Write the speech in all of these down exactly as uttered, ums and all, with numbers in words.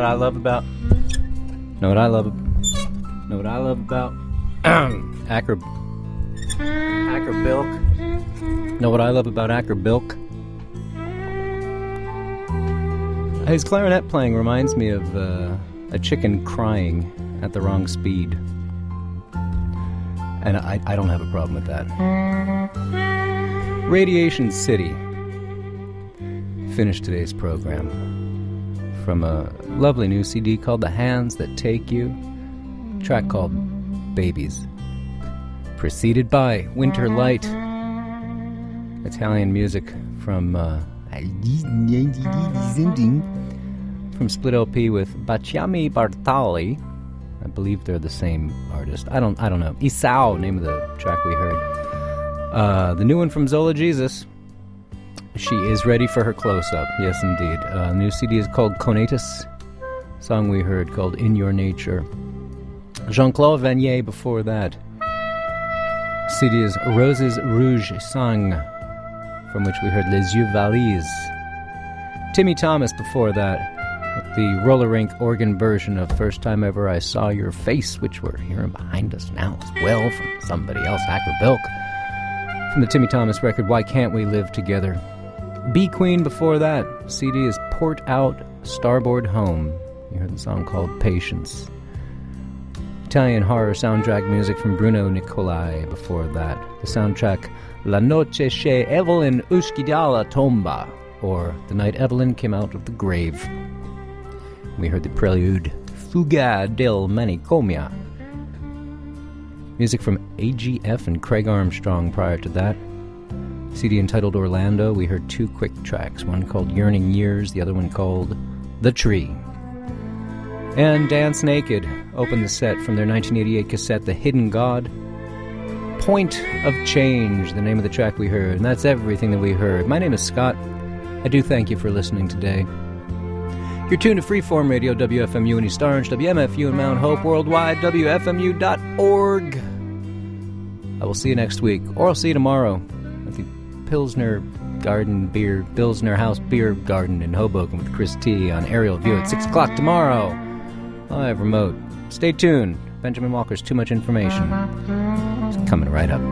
I love about... Know what I love... Know what I love about... Acker... Acker Bilk. Know what I love about Acker Bilk? His clarinet playing reminds me of uh, a chicken crying at the wrong speed. And I, I don't have a problem with that. Radiation City finished today's program from a lovely new C D called The Hands That Take You, a track called Babies, preceded by Winter Light, Italian music from uh, from Split L P with Baciami Bartali. I believe they're the same artist. I don't I don't know. Isao, name of the track we heard. Uh, the new one from Zola Jesus. She is ready for her close-up. Yes, indeed. Uh, new C D is called Conatus. Song we heard called In Your Nature. Jean-Claude Vanier before that. C D is Roses Rouge Sang, from which we heard Les Yeux Valise. Timmy Thomas before that, with the roller rink organ version of First Time Ever I Saw Your Face, which we're hearing behind us now as well from somebody else, Acker Bilk. From the Timmy Thomas record, Why Can't We Live Together? Bee Queen before that. C D is Port Out Starboard Home. You heard the song called Patience. Italian horror soundtrack music from Bruno Nicolai before that. The soundtrack La Noche che Evelyn uscì dalla tomba, or The Night Evelyn Came Out of the Grave. We heard the prelude Fuga del Manicomio. Music from A G F and Craig Armstrong prior to that. C D entitled Orlando, we heard two quick tracks, one called Yearning Years, the other one called The Tree. And Dance Naked opened the set from their nineteen eighty-eight cassette, The Hidden God. Point of Change, the name of the track we heard, and that's everything that we heard. My name is Scott. I do thank you for listening today. You're tuned to Freeform Radio, W F M U in East Orange, W M F U in Mount Hope, worldwide, W F M U dot org. I will see you next week, or I'll see you tomorrow at the Pilsner Garden Beer, Pilsner House Beer Garden in Hoboken with Chris T on Aerial View at six o'clock tomorrow. Live remote. Stay tuned. Benjamin Walker's Too Much Information. It's coming right up.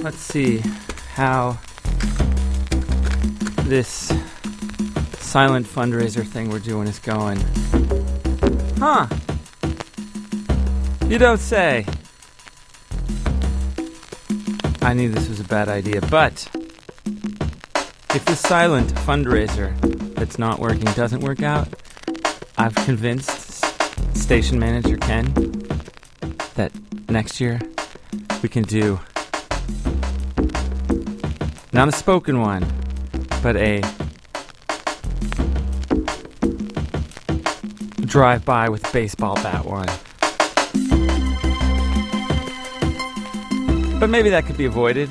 let's see how this silent fundraiser thing we're doing is going. Huh. You don't say. I knew this was a bad idea, but if the silent fundraiser that's not working doesn't work out, I've convinced station manager Ken that next year we can do not a spoken one, but a drive-by with baseball bat one. But maybe that could be avoided.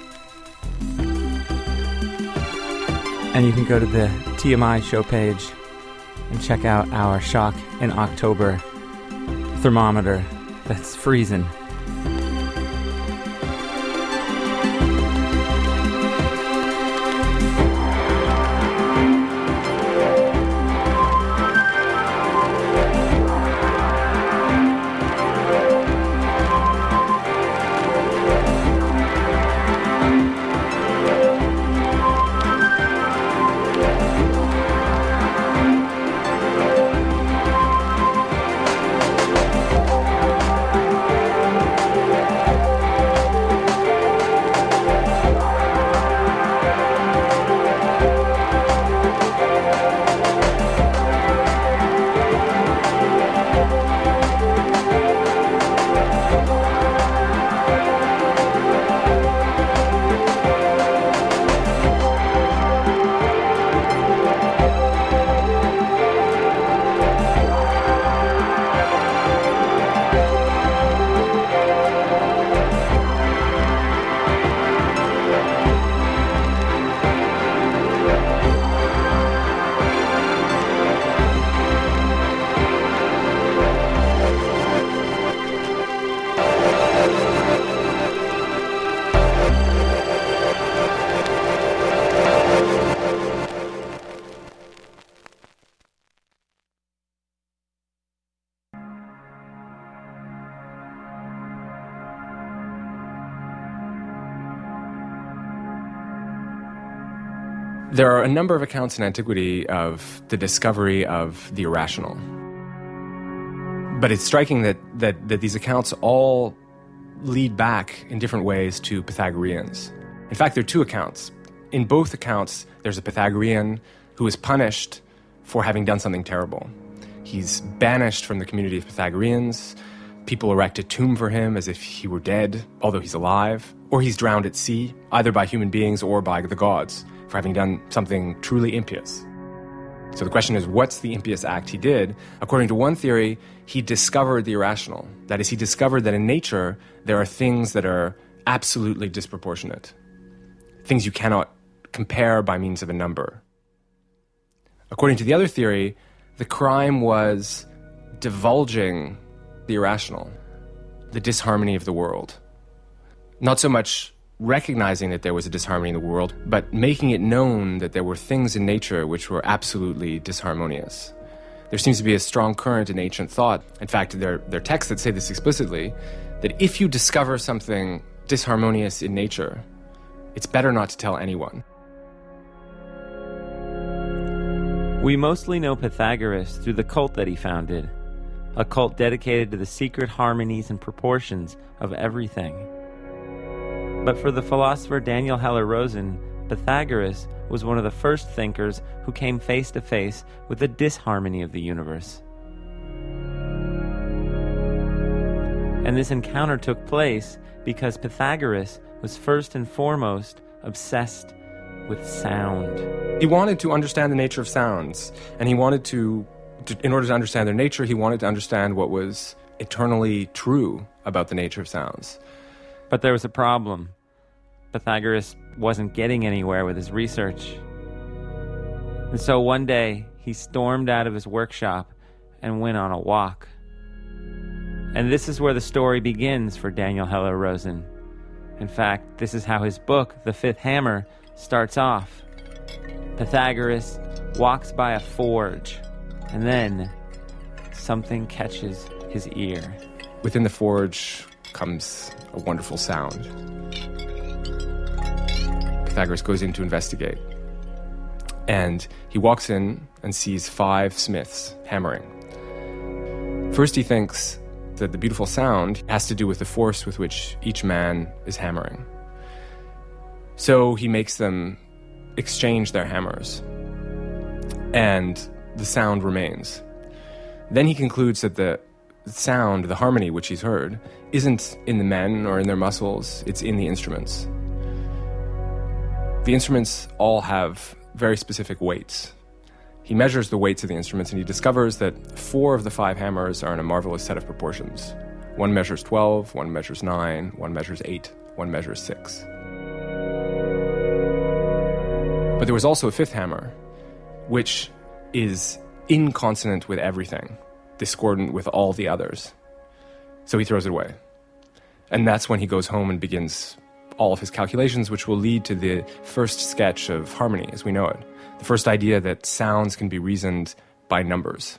And you can go to the T M I show page and check out our Shock in October thermometer that's freezing. There are a number of accounts in antiquity of the discovery of the irrational. But it's striking that, that, that these accounts all lead back in different ways to Pythagoreans. In fact, there are two accounts. In both accounts, there's a Pythagorean who is punished for having done something terrible. He's banished from the community of Pythagoreans. People erect a tomb for him as if he were dead, although he's alive. Or he's drowned at sea, either by human beings or by the gods, for having done something truly impious. So the question is, what's the impious act he did? According to one theory, he discovered the irrational. That is, he discovered that in nature, there are things that are absolutely disproportionate. Things you cannot compare by means of a number. According to the other theory, the crime was divulging the irrational, the disharmony of the world. Not so much recognizing that there was a disharmony in the world, but making it known that there were things in nature which were absolutely disharmonious. There seems to be a strong current in ancient thought. In fact, there, there are texts that say this explicitly, that if you discover something disharmonious in nature, it's better not to tell anyone. We mostly know Pythagoras through the cult that he founded, a cult dedicated to the secret harmonies and proportions of everything. But for the philosopher Daniel Heller-Rosen, Pythagoras was one of the first thinkers who came face to face with the disharmony of the universe. And this encounter took place because Pythagoras was first and foremost obsessed with sound. He wanted to understand the nature of sounds, and he wanted to, to, in order to understand their nature, he wanted to understand what was eternally true about the nature of sounds. But there was a problem. Pythagoras wasn't getting anywhere with his research. And so one day, he stormed out of his workshop and went on a walk. And this is where the story begins for Daniel Heller-Rosen. In fact, this is how his book, The Fifth Hammer, starts off. Pythagoras walks by a forge, and then something catches his ear. Within the forge comes a wonderful sound. Pythagoras goes in to investigate. And he walks in and sees five smiths hammering. First he thinks that the beautiful sound has to do with the force with which each man is hammering. So he makes them exchange their hammers, and the sound remains. Then he concludes that the sound, the harmony which he's heard, isn't in the men or in their muscles, it's in the instruments. The instruments all have very specific weights. He measures the weights of the instruments and he discovers that four of the five hammers are in a marvelous set of proportions. One measures twelve, one measures nine, one measures eight, one measures six. But there was also a fifth hammer, which is inconsonant with everything, discordant with all the others. So he throws it away. And that's when he goes home and begins all of his calculations, which will lead to the first sketch of harmony as we know it. The first idea that sounds can be reasoned by numbers.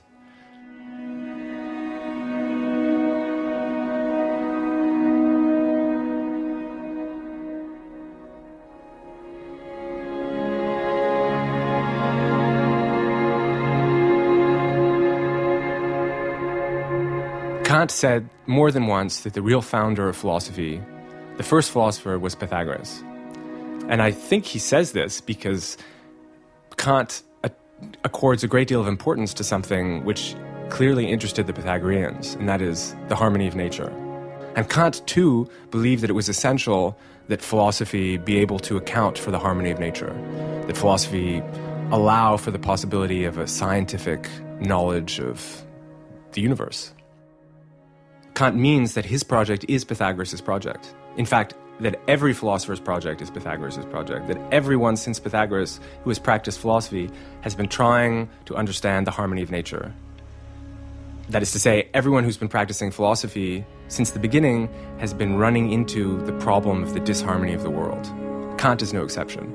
Kant said more than once that the real founder of philosophy, the first philosopher, was Pythagoras. And I think he says this because Kant accords a great deal of importance to something which clearly interested the Pythagoreans, and that is the harmony of nature. And Kant, too, believed that it was essential that philosophy be able to account for the harmony of nature, that philosophy allow for the possibility of a scientific knowledge of the universe. Kant means that his project is Pythagoras' project. In fact, that every philosopher's project is Pythagoras' project, that everyone since Pythagoras who has practiced philosophy has been trying to understand the harmony of nature. That is to say, everyone who's been practicing philosophy since the beginning has been running into the problem of the disharmony of the world. Kant is no exception.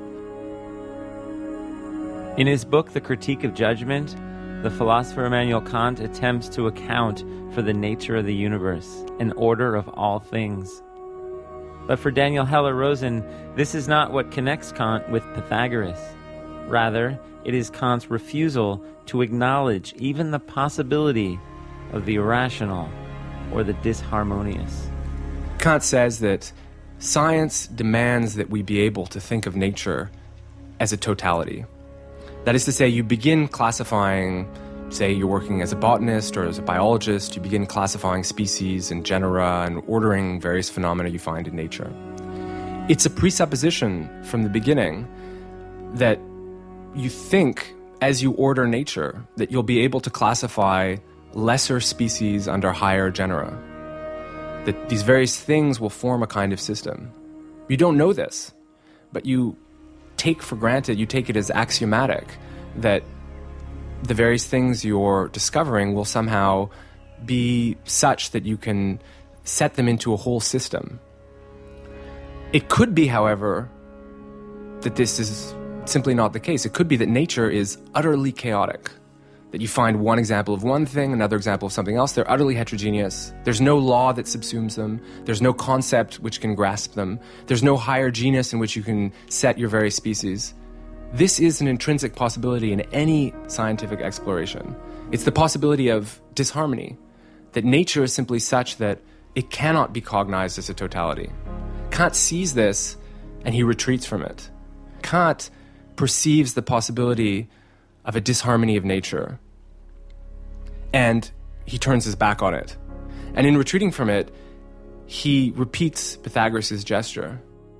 In his book, The Critique of Judgment, the philosopher Immanuel Kant attempts to account for the nature of the universe and order of all things. But for Daniel Heller-Rosen, this is not what connects Kant with Pythagoras. Rather, it is Kant's refusal to acknowledge even the possibility of the irrational or the disharmonious. Kant says that science demands that we be able to think of nature as a totality. That is to say, you begin classifying, say you're working as a botanist or as a biologist, you begin classifying species and genera and ordering various phenomena you find in nature. It's a presupposition from the beginning that you think, as you order nature, that you'll be able to classify lesser species under higher genera, that these various things will form a kind of system. You don't know this, but you take for granted, you take it as axiomatic that the various things you're discovering will somehow be such that you can set them into a whole system. It could be, however, that this is simply not the case. It could be that nature is utterly chaotic, that you find one example of one thing, another example of something else. They're utterly heterogeneous. There's no law that subsumes them. There's no concept which can grasp them. There's no higher genus in which you can set your various species. This is an intrinsic possibility in any scientific exploration. It's the possibility of disharmony, that nature is simply such that it cannot be cognized as a totality. Kant sees this and he retreats from it. Kant perceives the possibility of a disharmony of nature, and he turns his back on it. And in retreating from it, he repeats Pythagoras' gesture.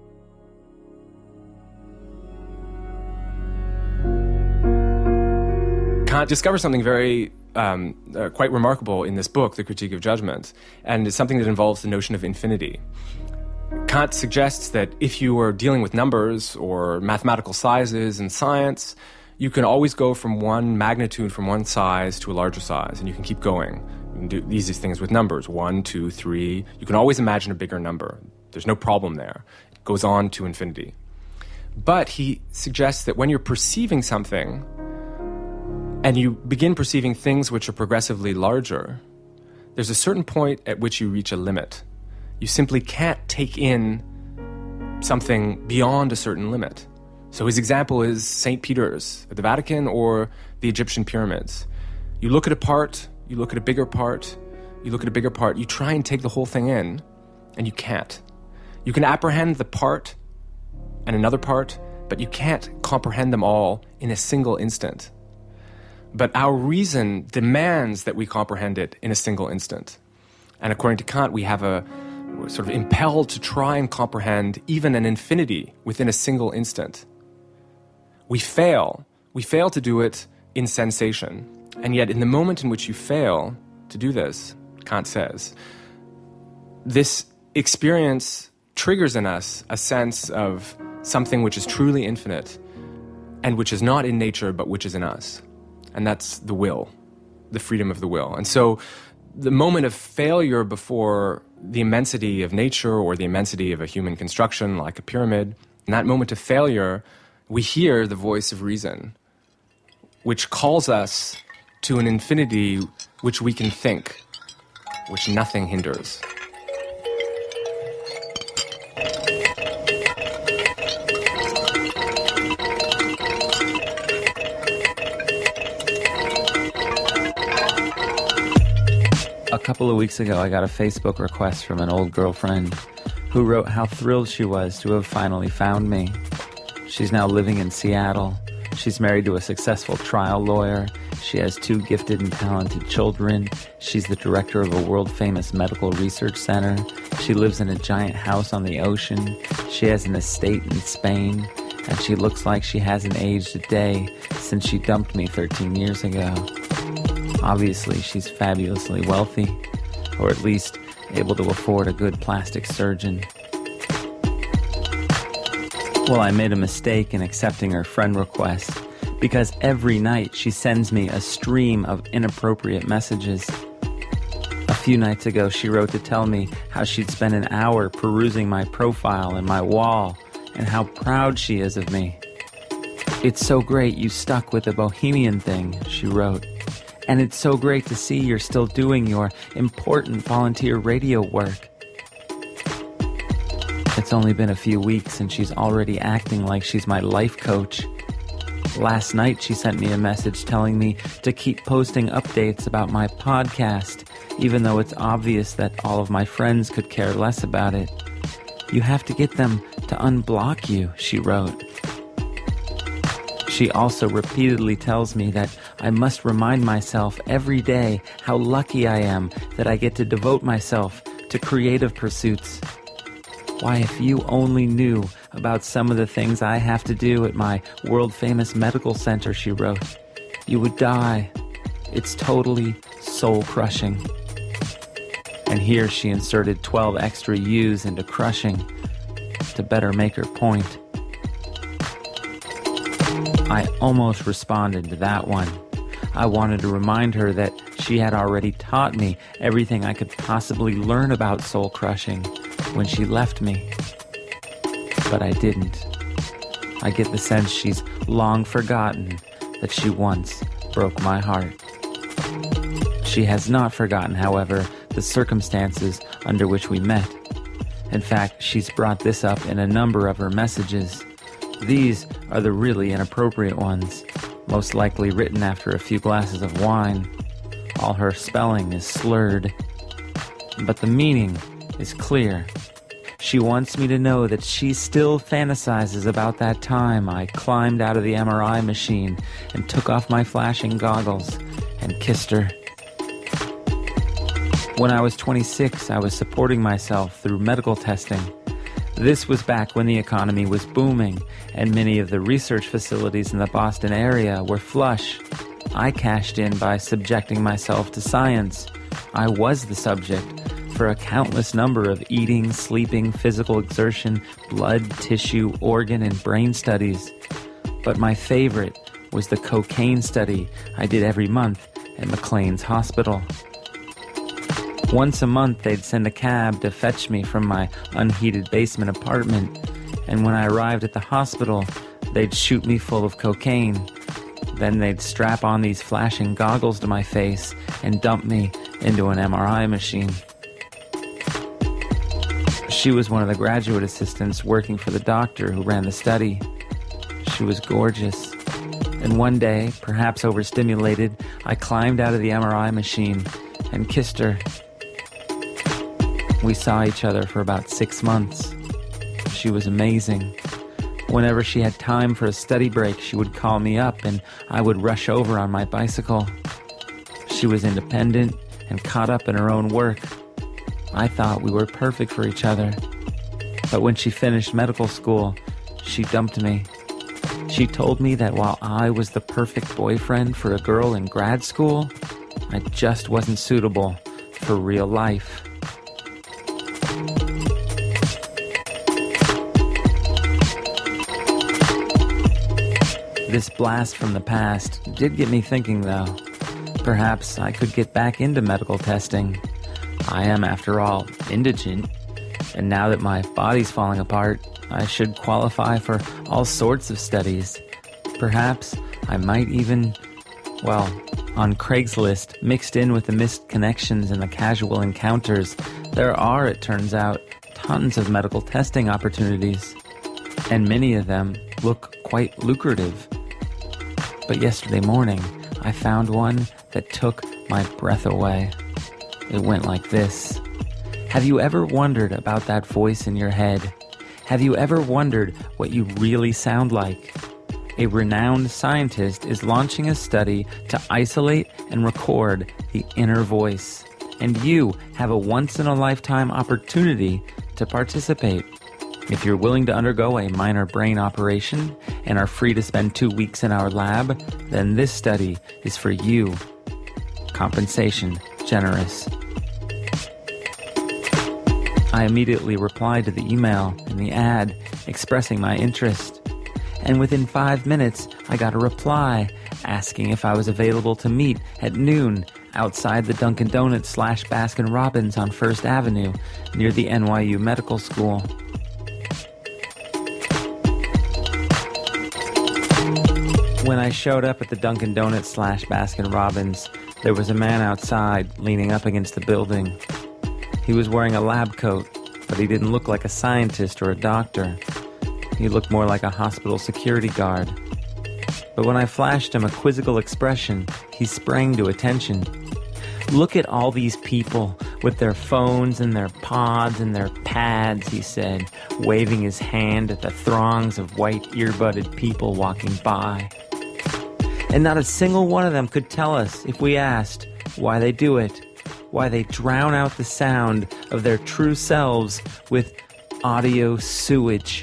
Kant discovers something very, um, uh, quite remarkable in this book, The Critique of Judgment, and it's something that involves the notion of infinity. Kant suggests that if you are dealing with numbers or mathematical sizes in science, you can always go from one magnitude, from one size to a larger size, and you can keep going. You can do these things with numbers, one, two, three. You can always imagine a bigger number. There's no problem there. It goes on to infinity. But he suggests that when you're perceiving something, and you begin perceiving things which are progressively larger, there's a certain point at which you reach a limit. You simply can't take in something beyond a certain limit. So his example is Saint Peter's at the Vatican or the Egyptian pyramids. You look at a part, you look at a bigger part, you look at a bigger part, you try and take the whole thing in, and you can't. You can apprehend the part and another part, but you can't comprehend them all in a single instant. But our reason demands that we comprehend it in a single instant. And according to Kant, we have a we're sort of impelled to try and comprehend even an infinity within a single instant. We fail. We fail to do it in sensation. And yet, in the moment in which you fail to do this, Kant says, this experience triggers in us a sense of something which is truly infinite and which is not in nature but which is in us. And that's the will, the freedom of the will. And so the moment of failure before the immensity of nature or the immensity of a human construction like a pyramid, in that moment of failure, we hear the voice of reason, which calls us to an infinity which we can think, which nothing hinders. A couple of weeks ago, I got a Facebook request from an old girlfriend who wrote how thrilled she was to have finally found me. She's now living in Seattle. She's married to a successful trial lawyer. She has two gifted and talented children. She's the director of a world-famous medical research center. She lives in a giant house on the ocean. She has an estate in Spain. And she looks like she hasn't aged a day since she dumped me thirteen years ago. Obviously, she's fabulously wealthy, or at least able to afford a good plastic surgeon. Well, I made a mistake in accepting her friend request, because every night she sends me a stream of inappropriate messages. A few nights ago, she wrote to tell me how she'd spent an hour perusing my profile and my wall, and how proud she is of me. "It's so great you stuck with the bohemian thing," she wrote. "And it's so great to see you're still doing your important volunteer radio work." It's only been a few weeks and she's already acting like she's my life coach. Last night she sent me a message telling me to keep posting updates about my podcast, even though it's obvious that all of my friends could care less about it. "You have to get them to unblock you," she wrote. She also repeatedly tells me that I must remind myself every day how lucky I am that I get to devote myself to creative pursuits. Why, if you only knew about some of the things I have to do at my world-famous medical center, she wrote, you would die. It's totally soul-crushing. And here she inserted twelve extra U's into crushing to better make her point. I almost responded to that one. I wanted to remind her that she had already taught me everything I could possibly learn about soul-crushing when she left me. But I didn't. I get the sense she's long forgotten that she once broke my heart. She has not forgotten, however, the circumstances under which we met. In fact, she's brought this up in a number of her messages. These are the really inappropriate ones, most likely written after a few glasses of wine. All her spelling is slurred. But the meaning is clear. She wants me to know that she still fantasizes about that time I climbed out of the M R I machine and took off my flashing goggles and kissed her. When I was twenty-six, I was supporting myself through medical testing. This was back when the economy was booming and many of the research facilities in the Boston area were flush. I cashed in by subjecting myself to science. I was the subject for a countless number of eating, sleeping, physical exertion, blood, tissue, organ, and brain studies. But my favorite was the cocaine study I did every month at McLean's Hospital. Once a month, they'd send a cab to fetch me from my unheated basement apartment, and when I arrived at the hospital, they'd shoot me full of cocaine. Then they'd strap on these flashing goggles to my face and dump me into an M R I machine. She was one of the graduate assistants working for the doctor who ran the study. She was gorgeous. And one day, perhaps overstimulated, I climbed out of the M R I machine and kissed her. We saw each other for about six months. She was amazing. Whenever she had time for a study break, she would call me up and I would rush over on my bicycle. She was independent and caught up in her own work. I thought we were perfect for each other. But when she finished medical school, she dumped me. She told me that while I was the perfect boyfriend for a girl in grad school, I just wasn't suitable for real life. This blast from the past did get me thinking, though. Perhaps I could get back into medical testing. I am, after all, indigent, and now that my body's falling apart, I should qualify for all sorts of studies. Perhaps I might even, well, on Craigslist, mixed in with the missed connections and the casual encounters, there are, it turns out, tons of medical testing opportunities, and many of them look quite lucrative. But yesterday morning, I found one that took my breath away. It went like this. Have you ever wondered about that voice in your head? Have you ever wondered what you really sound like? A renowned scientist is launching a study to isolate and record the inner voice. And you have a once-in-a-lifetime opportunity to participate. If you're willing to undergo a minor brain operation and are free to spend two weeks in our lab, then this study is for you. Compensation generous. I immediately replied to the email and the ad expressing my interest. And within five minutes, I got a reply asking if I was available to meet at noon outside the Dunkin' Donuts slash Baskin Robbins on First Avenue near the N Y U Medical School. When I showed up at the Dunkin' Donuts slash Baskin Robbins, there was a man outside leaning up against the building. He was wearing a lab coat, but he didn't look like a scientist or a doctor. He looked more like a hospital security guard. But when I flashed him a quizzical expression, he sprang to attention. Look at all these people with their phones and their pods and their pads, he said, waving his hand at the throngs of white earbudded people walking by. And not a single one of them could tell us, if we asked, why they do it, why they drown out the sound of their true selves with audio sewage.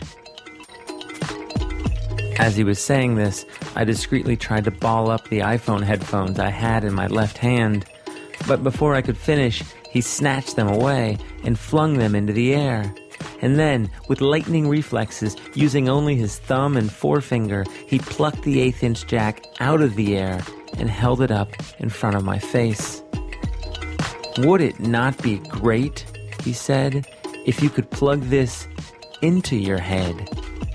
As he was saying this, I discreetly tried to ball up the iPhone headphones I had in my left hand. But before I could finish, he snatched them away and flung them into the air. And then, with lightning reflexes, using only his thumb and forefinger, he plucked the eighth-inch jack out of the air and held it up in front of my face. Would it not be great, he said, if you could plug this into your head?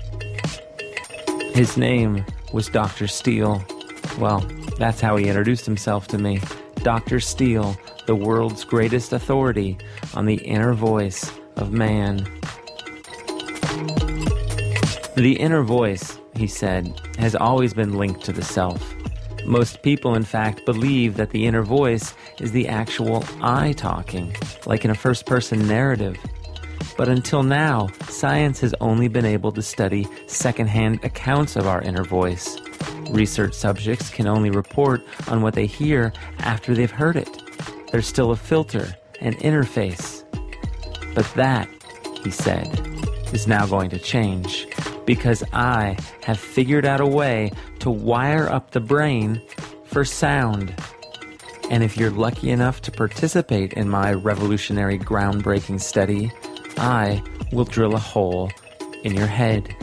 His name was Doctor Steele. Well, that's how he introduced himself to me. Doctor Steele, the world's greatest authority on the inner voice of man. The inner voice, he said, has always been linked to the self. Most people, in fact, believe that the inner voice is the actual I talking, like in a first-person narrative. But until now, science has only been able to study second-hand accounts of our inner voice. Research subjects can only report on what they hear after they've heard it. There's still a filter, an interface. But that, he said, is now going to change, because I have figured out a way to wire up the brain for sound. And if you're lucky enough to participate in my revolutionary, groundbreaking study, I will drill a hole in your head.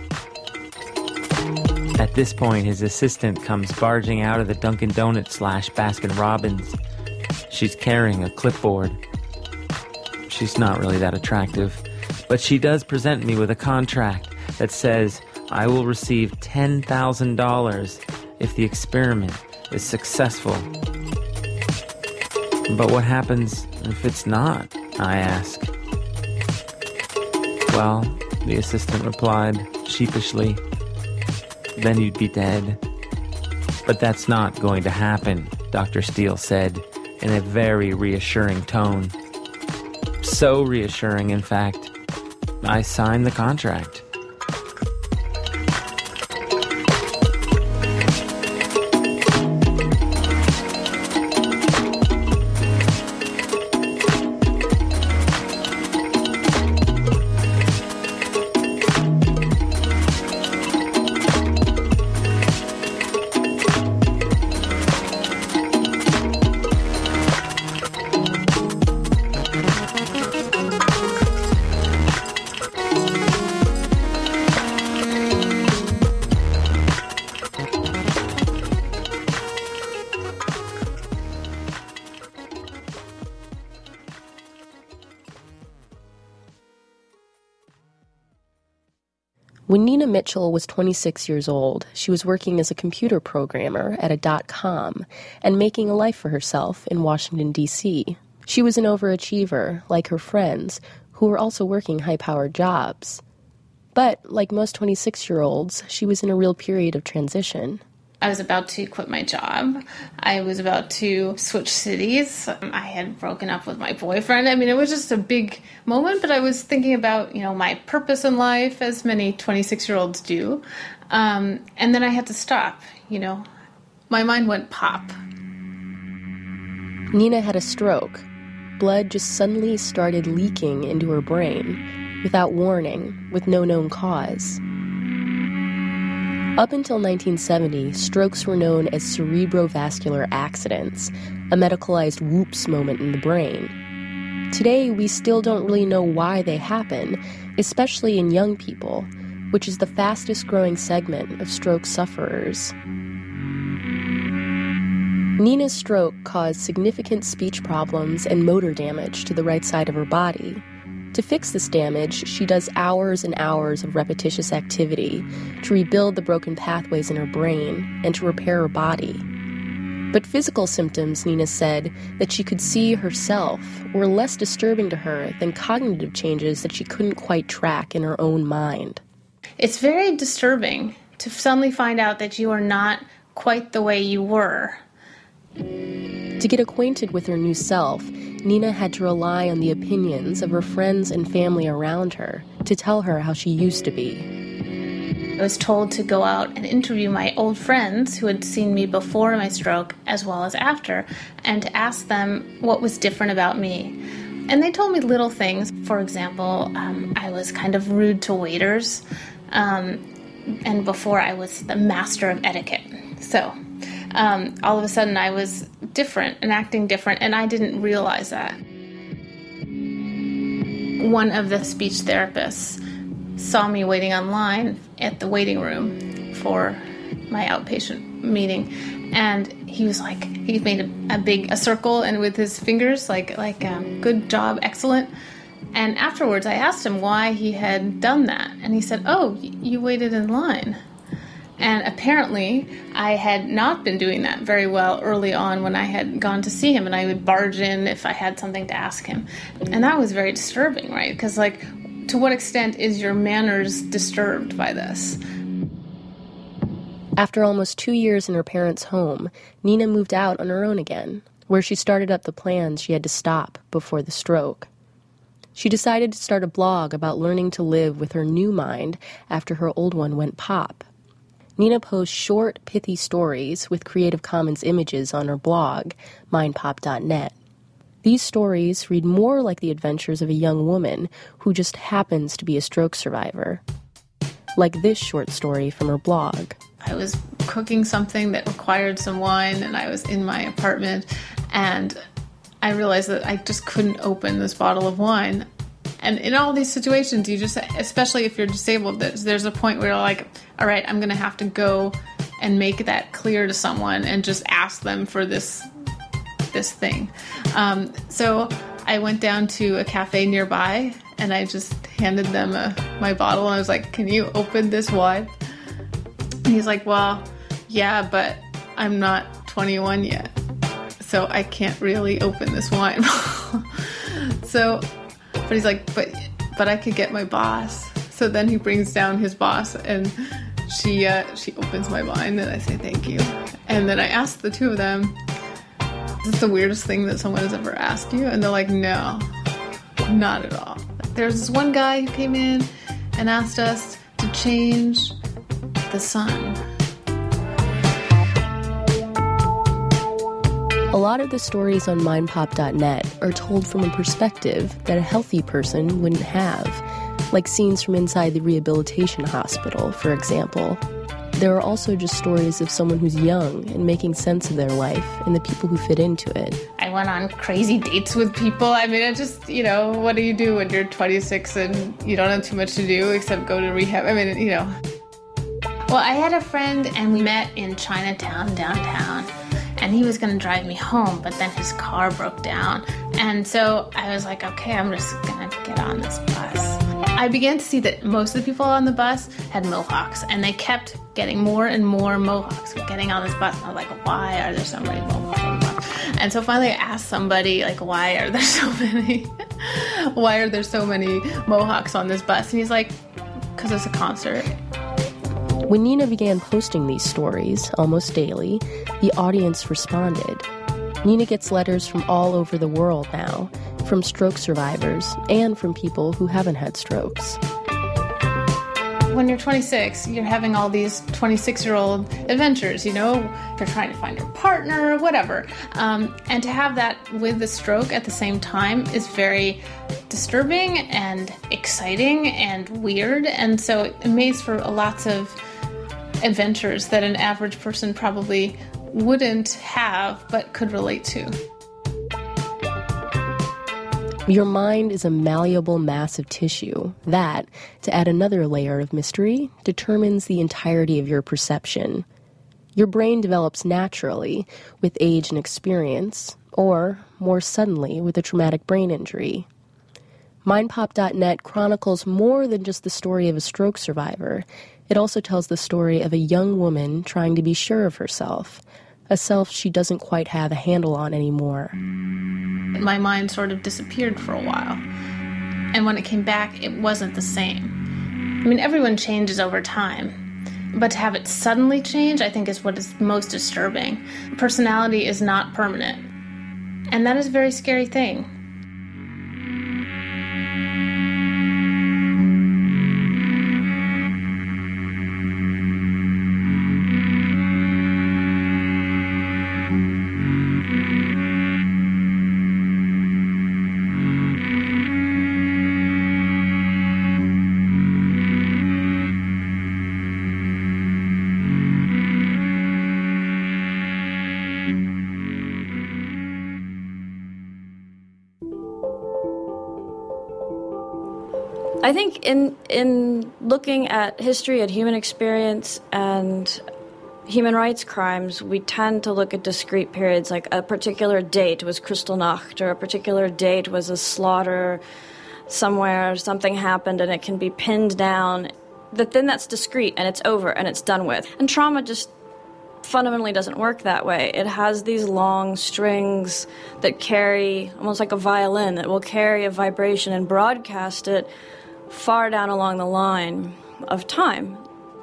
At this point, his assistant comes barging out of the Dunkin' Donuts slash Baskin Robbins. She's carrying a clipboard. She's not really that attractive, but she does present me with a contract that says I will receive ten thousand dollars if the experiment is successful. But what happens if it's not? I ask. Well, the assistant replied sheepishly, then you'd be dead. But that's not going to happen, Doctor Steele said in a very reassuring tone. So reassuring, in fact, I signed the contract. When Nina Mitchell was twenty-six years old, she was working as a computer programmer at a dot-com and making a life for herself in Washington, D C. She was an overachiever, like her friends, who were also working high-powered jobs. But, like most twenty-six-year-olds, she was in a real period of transition. I was about to quit my job. I was about to switch cities. I had broken up with my boyfriend. I mean, it was just a big moment, but I was thinking about, you know, my purpose in life, as many twenty-six-year-olds do. Um, and then I had to stop, you know. My mind went pop. Nina had a stroke. Blood just suddenly started leaking into her brain, without warning, with no known cause. Up until nineteen seventy, strokes were known as cerebrovascular accidents, a medicalized whoops moment in the brain. Today, we still don't really know why they happen, especially in young people, which is the fastest growing segment of stroke sufferers. Nina's stroke caused significant speech problems and motor damage to the right side of her body. To fix this damage, she does hours and hours of repetitious activity to rebuild the broken pathways in her brain and to repair her body. But physical symptoms, Nina said, that she could see herself were less disturbing to her than cognitive changes that she couldn't quite track in her own mind. It's very disturbing to suddenly find out that you are not quite the way you were. To get acquainted with her new self, Nina had to rely on the opinions of her friends and family around her to tell her how she used to be. I was told to go out and interview my old friends who had seen me before my stroke as well as after, and to ask them what was different about me. And they told me little things. For example, um, I was kind of rude to waiters, um, and before I was the master of etiquette. So um, all of a sudden I was different and acting different, and I didn't realize that. One of the speech therapists saw me waiting online at the waiting room for my outpatient meeting, and he was like, he made a, a big a circle and with his fingers like like um, good job, excellent. And afterwards I asked him why he had done that, and he said, oh, you waited in line. And apparently I had not been doing that very well early on when I had gone to see him, and I would barge in if I had something to ask him. And that was very disturbing, right? Because, like, to what extent is your manners disturbed by this? After almost two years in her parents' home, Nina moved out on her own again, where she started up the plans she had to stop before the stroke. She decided to start a blog about learning to live with her new mind after her old one went pop. Nina posts short, pithy stories with Creative Commons images on her blog, mind pop dot net. These stories read more like the adventures of a young woman who just happens to be a stroke survivor. Like this short story from her blog. I was cooking something that required some wine, and I was in my apartment, and I realized that I just couldn't open this bottle of wine. And in all these situations, you just, especially if you're disabled, there's, there's a point where you're like, all right, I'm going to have to go and make that clear to someone and just ask them for this this thing. Um, so I went down to a cafe nearby, and I just handed them a, my bottle, and I was like, can you open this wine? And he's like, well, yeah, but I'm not twenty-one yet, so I can't really open this wine. So... But he's like, but but I could get my boss. So then he brings down his boss, and she uh, she opens my wine and I say thank you. And then I ask the two of them, is this the weirdest thing that someone has ever asked you? And they're like, no, not at all. There's this one guy who came in and asked us to change the sun. A lot of the stories on mind pop dot net are told from a perspective that a healthy person wouldn't have, like scenes from inside the rehabilitation hospital, for example. There are also just stories of someone who's young and making sense of their life and the people who fit into it. I went on crazy dates with people. I mean, it just, you know, what do you do when you're twenty-six and you don't have too much to do except go to rehab? I mean, you know. Well, I had a friend and we met in Chinatown, downtown. And he was going to drive me home, but then his car broke down. And so I was like, okay, I'm just going to get on this bus. I began to see that most of the people on the bus had mohawks, and they kept getting more and more mohawks getting on this bus. And I was like, why are there so many mohawks on the bus? And so finally I asked somebody, like, why are there so many, why are there so many mohawks on this bus? And he's like, because it's a concert. When Nina began posting these stories, almost daily, the audience responded. Nina gets letters from all over the world now, from stroke survivors and from people who haven't had strokes. When you're twenty-six, you're having all these twenty-six-year-old adventures, you know? You're trying to find your partner, whatever. Um, and to have that with the stroke at the same time is very disturbing and exciting and weird. And so it makes for lots of adventures that an average person probably wouldn't have but could relate to. Your mind is a malleable mass of tissue that, to add another layer of mystery, determines the entirety of your perception. Your brain develops naturally with age and experience, or more suddenly with a traumatic brain injury. mind pop dot net chronicles more than just the story of a stroke survivor. It also tells the story of a young woman trying to be sure of herself, a self she doesn't quite have a handle on anymore. My mind sort of disappeared for a while. And when it came back, it wasn't the same. I mean, everyone changes over time. But to have it suddenly change, I think, is what is most disturbing. Personality is not permanent. And that is a very scary thing. I think in in looking at history, at human experience, and human rights crimes, we tend to look at discrete periods, like a particular date was Kristallnacht, or a particular date was a slaughter somewhere, something happened, and it can be pinned down. But then that's discrete, and it's over, and it's done with. And trauma just fundamentally doesn't work that way. It has these long strings that carry, almost like a violin, that will carry a vibration and broadcast it far down along the line of time.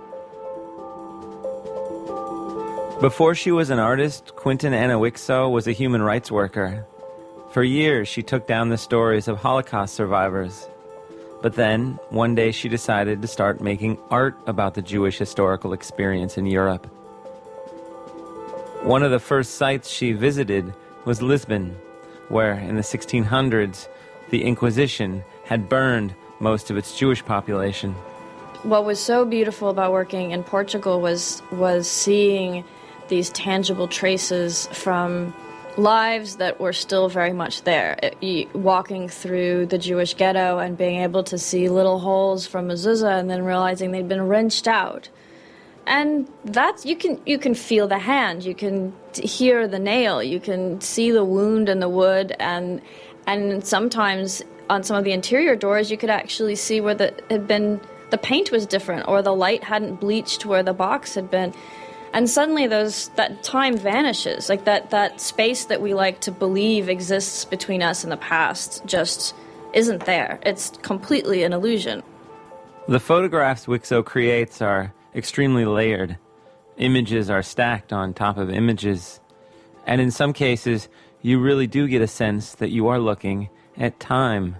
Before she was an artist, Quintin Anawickso was a human rights worker. For years, she took down the stories of Holocaust survivors. But then, one day she decided to start making art about the Jewish historical experience in Europe. One of the first sites she visited was Lisbon, where in the sixteen hundreds, the Inquisition had burned most of its Jewish population. What was so beautiful about working in Portugal was was seeing these tangible traces from lives that were still very much there. It, you, walking through the Jewish ghetto and being able to see little holes from mezuzah and then realizing they'd been wrenched out. And that's, you can you can feel the hand, you can hear the nail, you can see the wound in the wood, and and sometimes on some of the interior doors, you could actually see where the had been the paint was different, or the light hadn't bleached where the box had been, and suddenly those that time vanishes. Like that that space that we like to believe exists between us and the past just isn't there. It's completely an illusion. The photographs Wickso creates are extremely layered. Images are stacked on top of images. And in some cases, you really do get a sense that you are looking at time.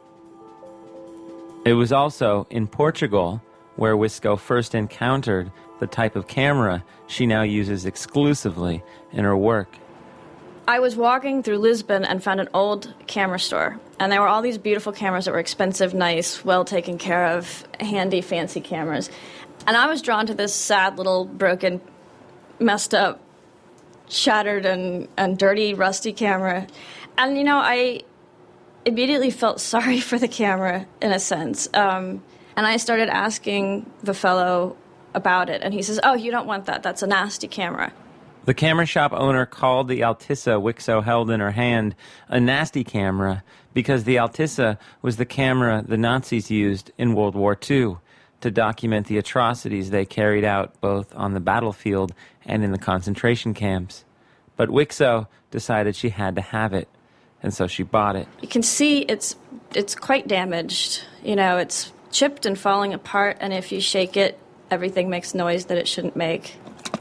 It was also in Portugal where Wisco first encountered the type of camera she now uses exclusively in her work. I was walking through Lisbon and found an old camera store. And there were all these beautiful cameras that were expensive, nice, well taken care of, handy, fancy cameras. And I was drawn to this sad little broken, messed up, shattered and, and dirty, rusty camera. And, you know, I immediately felt sorry for the camera, in a sense. Um, and I started asking the fellow about it. And he says, oh, you don't want that. That's a nasty camera. The camera shop owner called the Altissa Wixo held in her hand a nasty camera because the Altissa was the camera the Nazis used in World War Two to document the atrocities they carried out both on the battlefield and in the concentration camps. But Wixo decided she had to have it, and so she bought it. You can see it's it's quite damaged. You know, it's chipped and falling apart, and if you shake it, everything makes noise that it shouldn't make.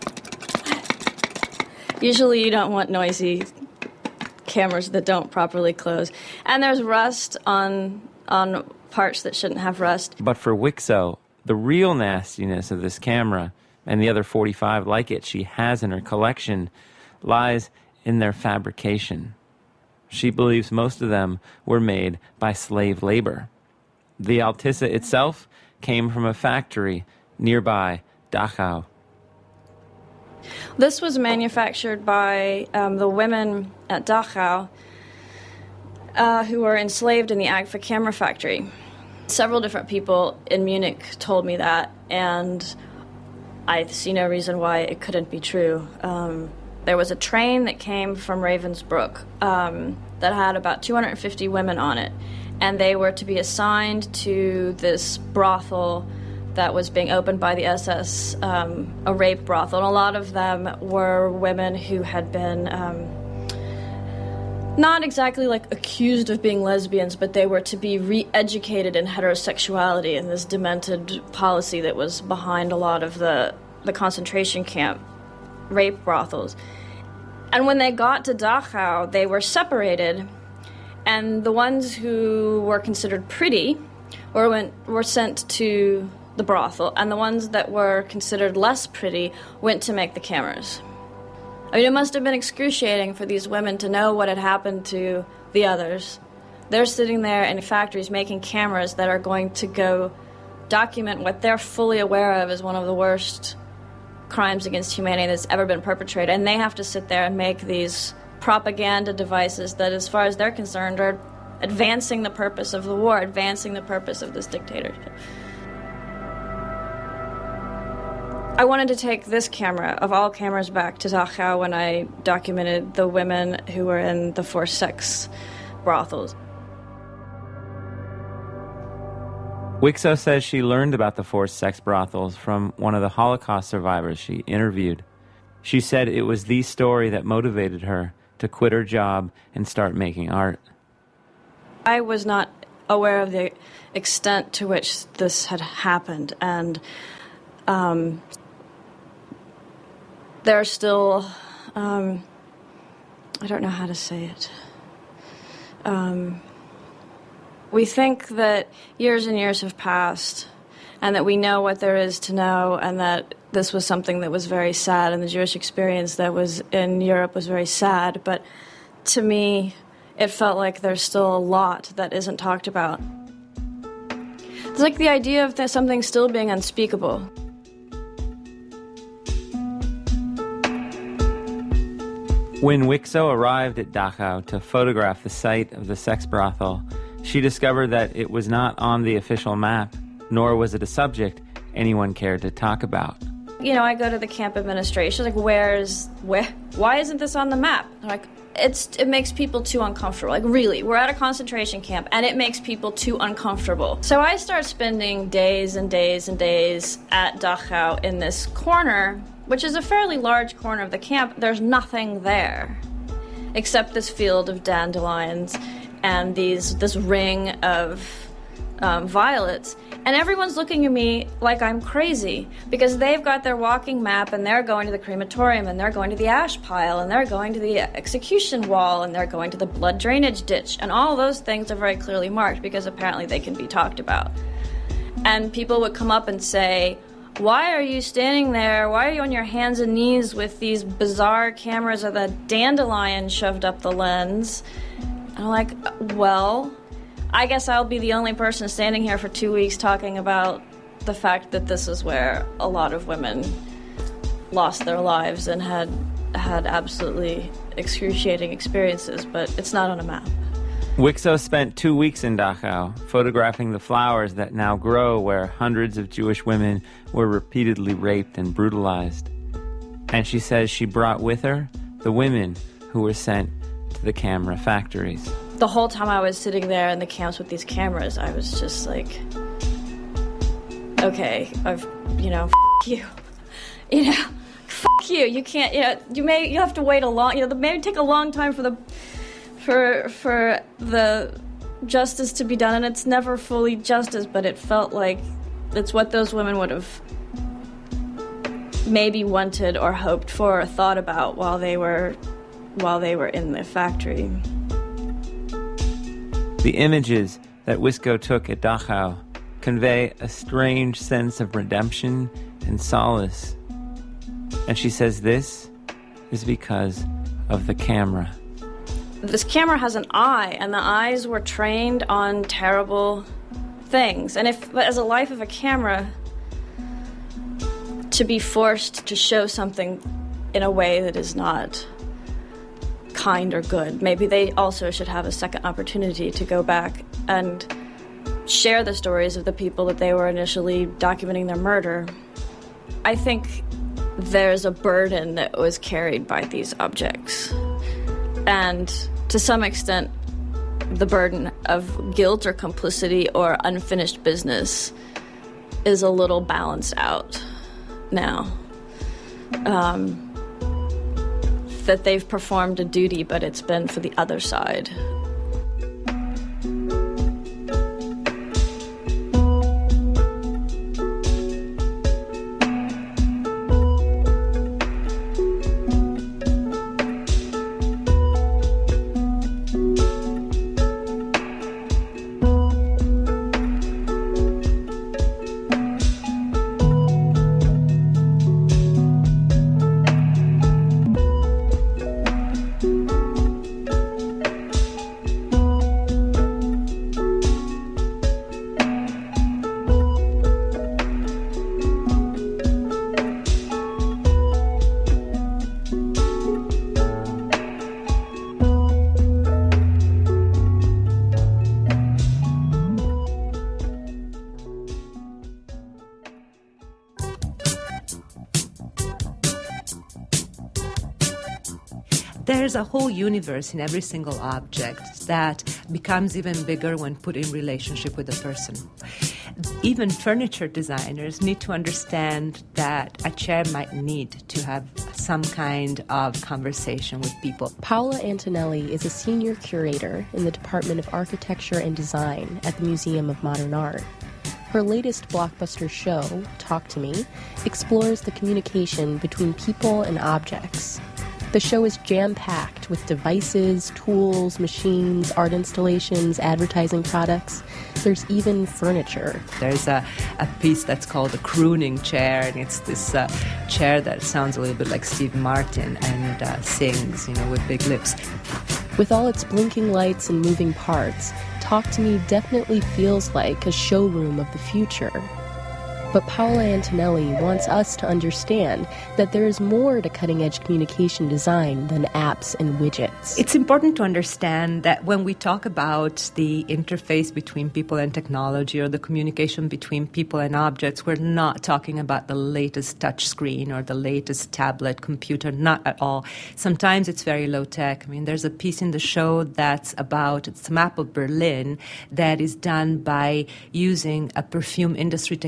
Usually you don't want noisy cameras that don't properly close. And there's rust on on parts that shouldn't have rust. But for Wixo, the real nastiness of this camera, and the other forty-five like it she has in her collection, lies in their fabrication. She believes most of them were made by slave labor. The Altissa itself came from a factory nearby Dachau. This was manufactured by um, the women at Dachau uh, who were enslaved in the Agfa camera factory. Several different people in Munich told me that, and I see no reason why it couldn't be true. Um, there was a train that came from Ravensbrück um, that had about two hundred fifty women on it, and they were to be assigned to this brothel that was being opened by the S S, um, a rape brothel. And a lot of them were women who had been um, not exactly like accused of being lesbians, but they were to be re-educated in heterosexuality and this demented policy that was behind a lot of the, the concentration camp rape brothels. And when they got to Dachau, they were separated, and the ones who were considered pretty were, went, were sent to the brothel, and the ones that were considered less pretty went to make the cameras. I mean, it must have been excruciating for these women to know what had happened to the others. They're sitting there in factories making cameras that are going to go document what they're fully aware of as one of the worst crimes against humanity that's ever been perpetrated, and they have to sit there and make these propaganda devices that, as far as they're concerned, are advancing the purpose of the war, advancing the purpose of this dictatorship. I wanted to take this camera, of all cameras, back to Dachau when I documented the women who were in the forced sex brothels. Wixo says she learned about the forced sex brothels from one of the Holocaust survivors she interviewed. She said it was the story that motivated her to quit her job and start making art. I was not aware of the extent to which this had happened, and um, there are still, um, I don't know how to say it. Um, we think that years and years have passed, and that we know what there is to know, and that this was something that was very sad, and the Jewish experience that was in Europe was very sad. But to me, it felt like there's still a lot that isn't talked about. It's like the idea of there something still being unspeakable. When Wixo arrived at Dachau to photograph the site of the sex brothel, she discovered that it was not on the official map, nor was it a subject anyone cared to talk about. You know, I go to the camp administration, like, where's, where, why isn't this on the map? They're like, it's, it makes people too uncomfortable. Like, really, we're at a concentration camp, and it makes people too uncomfortable. So I start spending days and days and days at Dachau in this corner, which is a fairly large corner of the camp. There's nothing there, except this field of dandelions and these this ring of um, violets, and everyone's looking at me like I'm crazy because they've got their walking map and they're going to the crematorium and they're going to the ash pile and they're going to the execution wall and they're going to the blood drainage ditch, and all those things are very clearly marked because apparently they can be talked about. And people would come up and say, why are you standing there? Why are you on your hands and knees with these bizarre cameras or the dandelion shoved up the lens? And I'm like, well, I guess I'll be the only person standing here for two weeks talking about the fact that this is where a lot of women lost their lives and had had absolutely excruciating experiences, but it's not on a map. Wixo spent two weeks in Dachau photographing the flowers that now grow where hundreds of Jewish women were repeatedly raped and brutalized. And she says she brought with her the women who were sent to the camera factories. The whole time I was sitting there in the camps with these cameras, I was just like, okay, I've, you know, f*** you. You know, f*** you. You can't, you know, you may, you have to wait a long, you know, it may take a long time for the, for, for the justice to be done, and it's never fully justice, but it felt like it's what those women would have maybe wanted or hoped for or thought about while they were, while they were in the factory. The images that Wixo took at Dachau convey a strange sense of redemption and solace. And she says this is because of the camera. This camera has an eye, and the eyes were trained on terrible things. And if, as a life of a camera, to be forced to show something in a way that is not kind or good, maybe they also should have a second opportunity to go back and share the stories of the people that they were initially documenting their murder. I think there's a burden that was carried by these objects, and to some extent the burden of guilt or complicity or unfinished business is a little balanced out now. Um, that they've performed a duty, but it's been for the other side. There's a whole universe in every single object that becomes even bigger when put in relationship with a person. Even furniture designers need to understand that a chair might need to have some kind of conversation with people. Paola Antonelli is a senior curator in the Department of Architecture and Design at the Museum of Modern Art. Her latest blockbuster show, Talk to Me, explores the communication between people and objects. The show is jam-packed with devices, tools, machines, art installations, advertising products. There's even furniture. There's a, a piece that's called the crooning chair, and it's this uh, chair that sounds a little bit like Steve Martin and uh, sings, you know, with big lips. With all its blinking lights and moving parts, Talk to Me definitely feels like a showroom of the future. But Paola Antonelli wants us to understand that there is more to cutting-edge communication design than apps and widgets. It's important to understand that when we talk about the interface between people and technology or the communication between people and objects, we're not talking about the latest touch screen or the latest tablet computer, not at all. Sometimes it's very low-tech. I mean, there's a piece in the show that's about, it's a map of Berlin that is done by using a perfume industry technology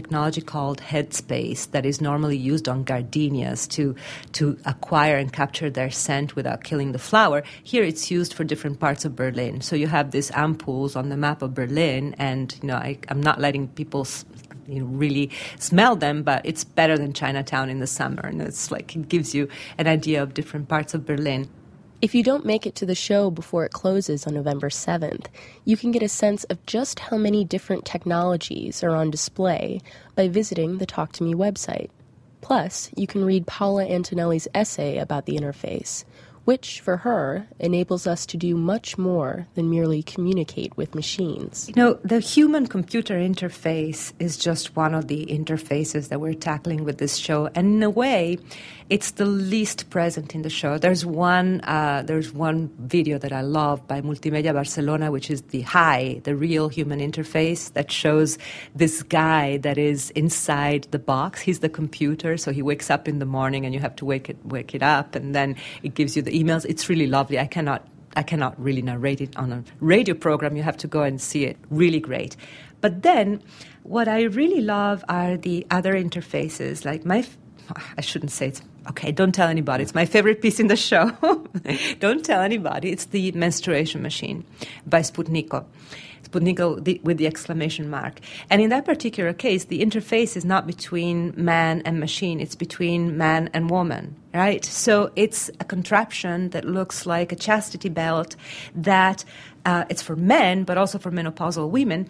called headspace that is normally used on gardenias to, to acquire and capture their scent without killing the flower. Here it's used for different parts of Berlin. So you have these ampoules on the map of Berlin, and you know I, I'm not letting people you know, really smell them, but it's better than Chinatown in the summer. And it's like it gives you an idea of different parts of Berlin. If you don't make it to the show before it closes on November seventh, you can get a sense of just how many different technologies are on display by visiting the Talk to Me website. Plus, you can read Paola Antonelli's essay about the interface, which, for her, enables us to do much more than merely communicate with machines. You know, the human-computer interface is just one of the interfaces that we're tackling with this show, and in a way, it's the least present in the show. There's one, uh, there's one video that I love by Multimedia Barcelona, which is the Hi, the real human interface, that shows this guy that is inside the box. He's the computer, so he wakes up in the morning, and you have to wake it, wake it up, and then it gives you the emails. It's really lovely. I cannot I cannot really narrate it on a radio program. You have to go and see it. Really great. But then what I really love are the other interfaces. Like my, I shouldn't say it's, okay, don't tell anybody. It's my favorite piece in the show. Don't tell anybody. It's the menstruation machine by Sputniko. Sputniko the, with the exclamation mark. And in that particular case, the interface is not between man and machine. It's between man and woman, right? So it's a contraption that looks like a chastity belt that uh, it's for men, but also for menopausal women.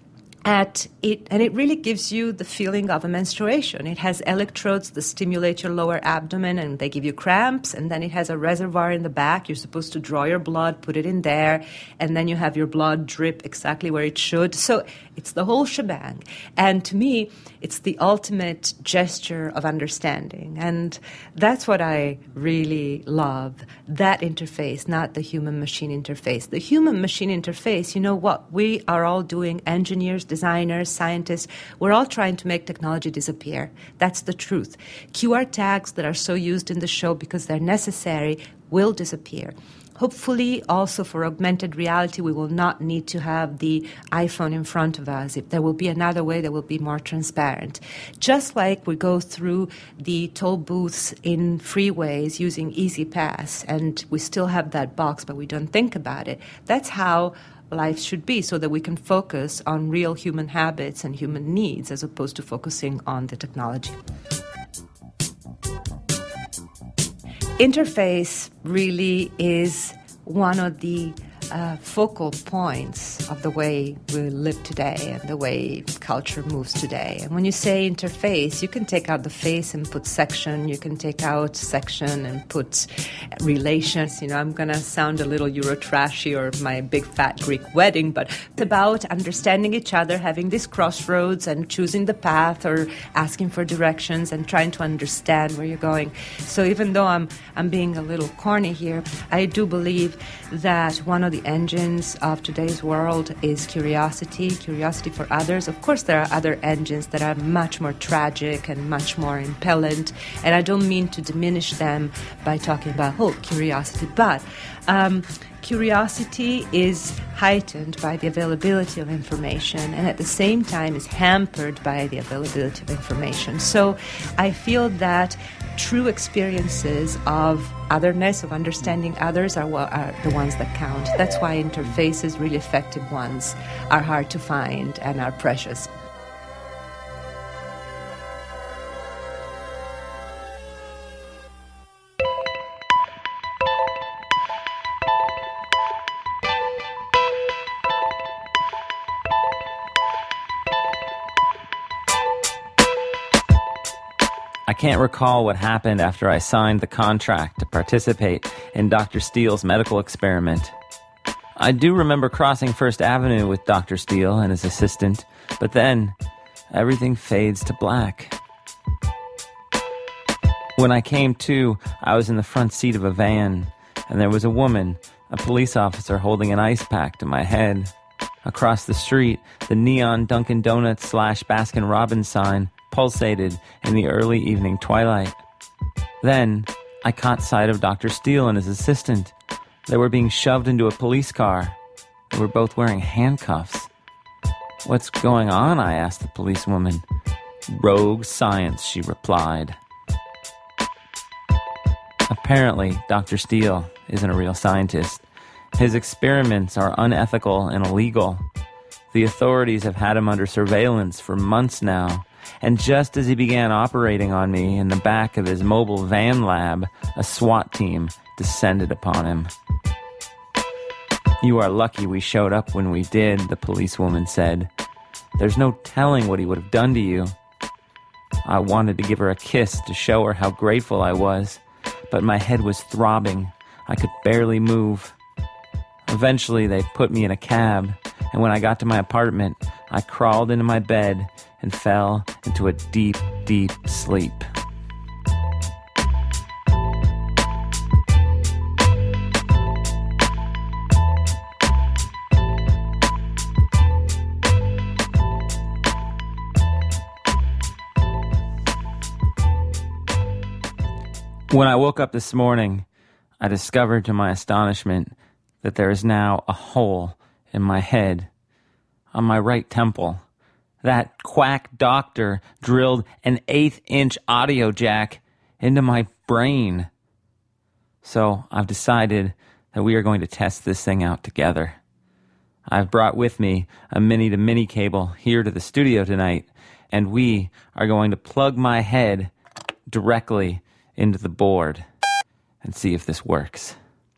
At it, and it really gives you the feeling of a menstruation. It has electrodes that stimulate your lower abdomen, and they give you cramps, and then it has a reservoir in the back. You're supposed to draw your blood, put it in there, and then you have your blood drip exactly where it should. So it's the whole shebang. And to me, it's the ultimate gesture of understanding. And that's what I really love, that interface, not the human-machine interface. The human-machine interface, you know what? We are all doing, engineers, designers, scientists, we're all trying to make technology disappear. That's the truth. Q R tags that are so used in the show because they're necessary will disappear. Hopefully, also for augmented reality, we will not need to have the iPhone in front of us. If there will be another way that will be more transparent. Just like we go through the toll booths in freeways using Easy Pass, and we still have that box, but we don't think about it. That's how life should be, so that we can focus on real human habits and human needs as opposed to focusing on the technology. Interface really is one of the uh, focal points of the way we live today and the way culture moves today. And when you say interface, you can take out the face and put section. You can take out section and put relations. You know, I'm going to sound a little Euro-trashy or my big fat Greek wedding, but it's about understanding each other, having these crossroads and choosing the path or asking for directions and trying to understand where you're going. So even though I'm I'm being a little corny here, I do believe that one of the engines of today's world is curiosity, curiosity for others. Of course, there are other engines that are much more tragic and much more impellent, and I don't mean to diminish them by talking about, oh, curiosity, but um, curiosity is heightened by the availability of information, and at the same time is hampered by the availability of information. So I feel that true experiences of otherness, of understanding others, are, are the ones that count. That's why interfaces, really effective ones, are hard to find and are precious. I can't recall what happened after I signed the contract to participate in Doctor Steele's medical experiment. I do remember crossing First Avenue with Doctor Steele and his assistant, but then everything fades to black. When I came to, I was in the front seat of a van, and there was a woman, a police officer, holding an ice pack to my head. Across the street, the neon Dunkin' Donuts slash Baskin Robbins sign pulsated in the early evening twilight. Then, I caught sight of Doctor Steele and his assistant. They were being shoved into a police car. They were both wearing handcuffs. "What's going on?" I asked the policewoman. Rogue science, she replied. Apparently, Doctor Steele isn't a real scientist. His experiments are unethical and illegal. The authorities have had him under surveillance for months now, and just as he began operating on me in the back of his mobile van lab, a SWAT team descended upon him. You are lucky we showed up when we did, the policewoman said. There's no telling what he would have done to you. I wanted to give her a kiss to show her how grateful I was, but my head was throbbing. I could barely move. Eventually, they put me in a cab, and when I got to my apartment, I crawled into my bed and fell into a deep, deep sleep. When I woke up this morning, I discovered to my astonishment that there is now a hole in my head, on my right temple. That quack doctor drilled an eighth-inch audio jack into my brain. So I've decided that we are going to test this thing out together. I've brought with me a mini-to-mini cable here to the studio tonight, and we are going to plug my head directly into the board and see if this works.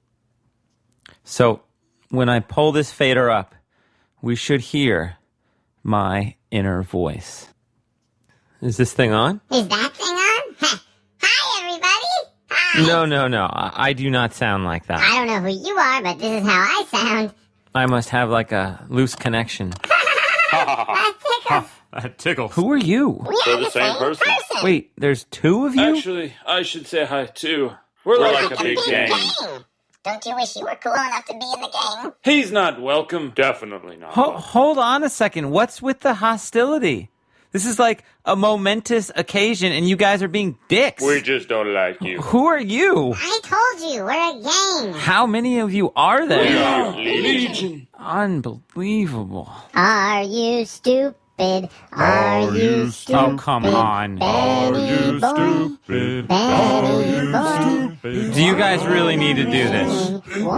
So when I pull this fader up, we should hear my inner voice. Is this thing on? Is that thing on? Hi, everybody. Hi. No, no, no. I, I do not sound like that. I don't know who you are, but this is how I sound. I must have like a loose connection. That tickles. That tickles. Who are you? We are the same person. Wait, there's two of you? Actually, I should say hi too. We're, We're like, like a big gang. gang. Don't you wish you were cool enough to be in the gang? He's not welcome. Definitely not. Ho- welcome. hold on a second. What's with the hostility? This is like a momentous occasion, and you guys are being dicks. We just don't like you. Who are you? I told you, we're a gang. How many of you are there? Legion. Unbelievable. Are you stupid? Are you stupid? Oh, come on. Benny boy. stupid? Benny boy. Do you guys really need to do this?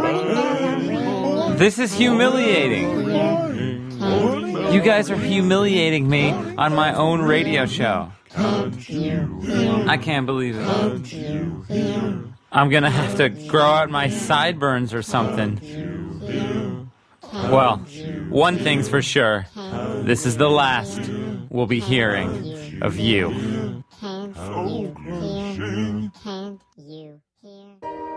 This is humiliating. You guys are humiliating me on my own radio show. I can't believe it. I'm gonna have to grow out my sideburns or something. Well, one thing's for sure. This is the last we'll be hearing of you. Can't you hear? Can't you hear?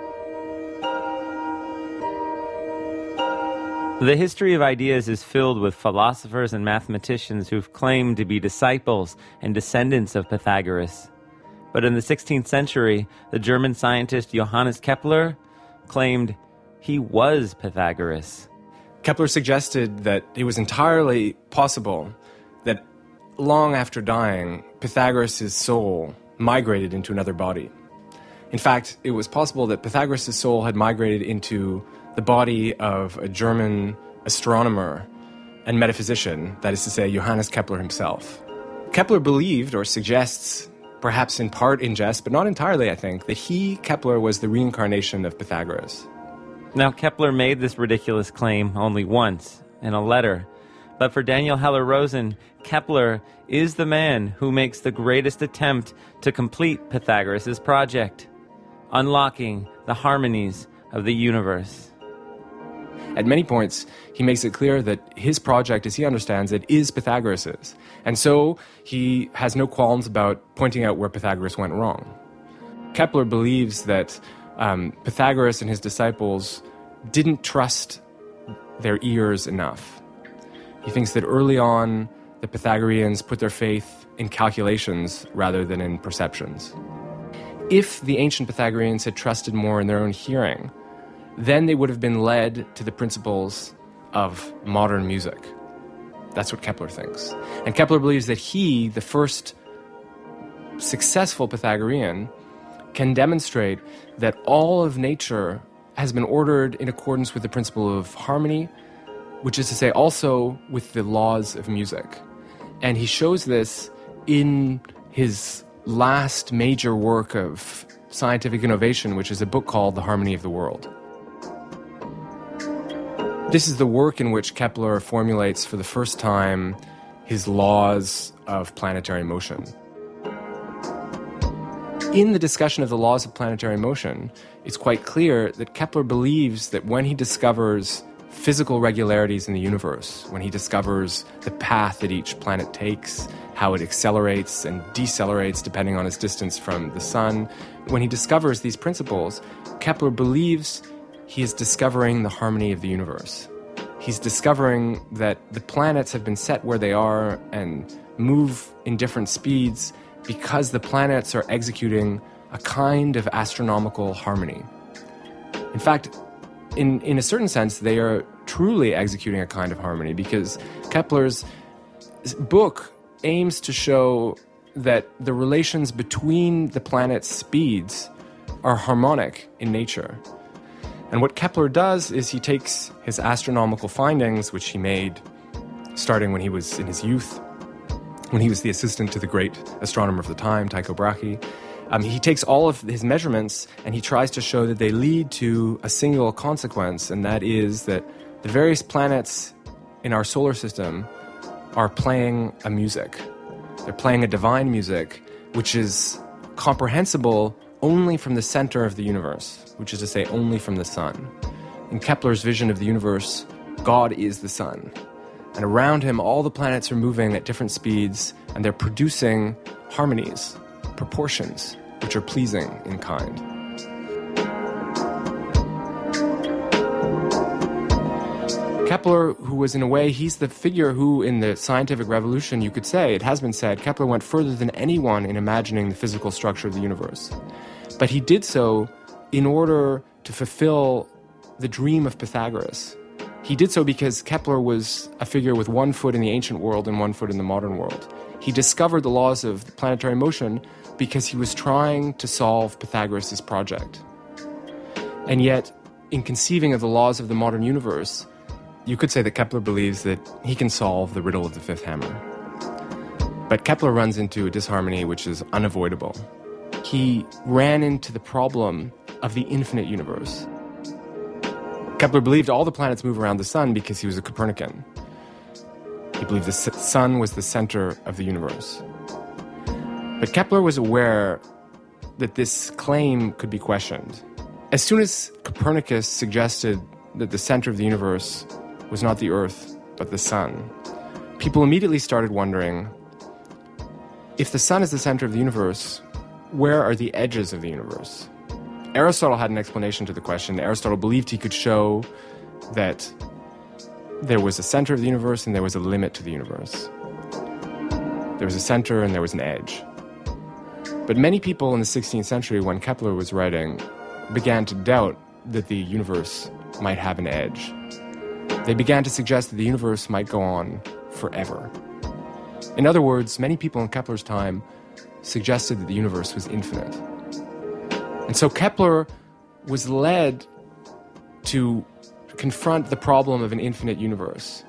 The history of ideas is filled with philosophers and mathematicians who've claimed to be disciples and descendants of Pythagoras. But in the sixteenth century, the German scientist Johannes Kepler claimed he was Pythagoras. Kepler suggested that it was entirely possible that long after dying, Pythagoras' soul migrated into another body. In fact, it was possible that Pythagoras' soul had migrated into the body of a German astronomer and metaphysician, that is to say, Johannes Kepler himself. Kepler believed, or suggests, perhaps in part in jest, but not entirely, I think, that he, Kepler, was the reincarnation of Pythagoras. Now, Kepler made this ridiculous claim only once, in a letter. But for Daniel Heller-Rosen, Kepler is the man who makes the greatest attempt to complete Pythagoras' project, unlocking the harmonies of the universe. At many points, he makes it clear that his project, as he understands it, is Pythagoras's. And so he has no qualms about pointing out where Pythagoras went wrong. Kepler believes that um, Pythagoras and his disciples didn't trust their ears enough. He thinks that early on, the Pythagoreans put their faith in calculations rather than in perceptions. If the ancient Pythagoreans had trusted more in their own hearing, then they would have been led to the principles of modern music. That's what Kepler thinks. And Kepler believes that he, the first successful Pythagorean, can demonstrate that all of nature has been ordered in accordance with the principle of harmony, which is to say also with the laws of music. And he shows this in his last major work of scientific innovation, which is a book called The Harmony of the World. This is the work in which Kepler formulates for the first time his laws of planetary motion. In the discussion of the laws of planetary motion, it's quite clear that Kepler believes that when he discovers physical regularities in the universe, when he discovers the path that each planet takes, how it accelerates and decelerates depending on its distance from the sun, when he discovers these principles, Kepler believes he is discovering the harmony of the universe. He's discovering that the planets have been set where they are and move in different speeds because the planets are executing a kind of astronomical harmony. In fact, in, in a certain sense, they are truly executing a kind of harmony, because Kepler's book aims to show that the relations between the planets' speeds are harmonic in nature. And what Kepler does is he takes his astronomical findings, which he made starting when he was in his youth, when he was the assistant to the great astronomer of the time, Tycho Brahe. Um, he takes all of his measurements and he tries to show that they lead to a single consequence, and that is that the various planets in our solar system are playing a music. They're playing a divine music, which is comprehensible only from the center of the universe, which is to say only from the sun. In Kepler's vision of the universe, God is the sun. And around him, all the planets are moving at different speeds, and they're producing harmonies, proportions, which are pleasing in kind. Kepler, who was in a way, he's the figure who, in the scientific revolution, you could say, it has been said, Kepler went further than anyone in imagining the physical structure of the universe. But he did so in order to fulfill the dream of Pythagoras. He did so because Kepler was a figure with one foot in the ancient world and one foot in the modern world. He discovered the laws of planetary motion because he was trying to solve Pythagoras' project. And yet, in conceiving of the laws of the modern universe, you could say that Kepler believes that he can solve the riddle of the fifth hammer. But Kepler runs into a disharmony which is unavoidable. He ran into the problem of the infinite universe. Kepler believed all the planets move around the sun because he was a Copernican. He believed the sun was the center of the universe. But Kepler was aware that this claim could be questioned. As soon as Copernicus suggested that the center of the universe was not the Earth, but the sun, people immediately started wondering, if the sun is the center of the universe, where are the edges of the universe? Aristotle had an explanation to the question. Aristotle believed he could show that there was a center of the universe and there was a limit to the universe. There was a center and there was an edge. But many people in the sixteenth century, when Kepler was writing, began to doubt that the universe might have an edge. They began to suggest that the universe might go on forever. In other words, many people in Kepler's time suggested that the universe was infinite. And so Kepler was led to confront the problem of an infinite universe.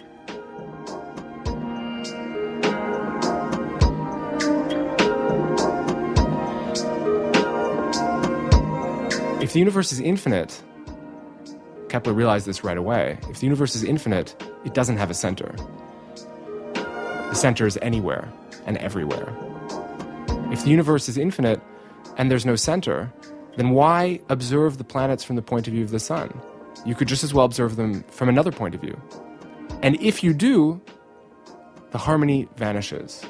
If the universe is infinite, Kepler realized this right away. If the universe is infinite, it doesn't have a center. The center is anywhere and everywhere. If the universe is infinite and there's no center, then why observe the planets from the point of view of the sun? You could just as well observe them from another point of view. And if you do, the harmony vanishes.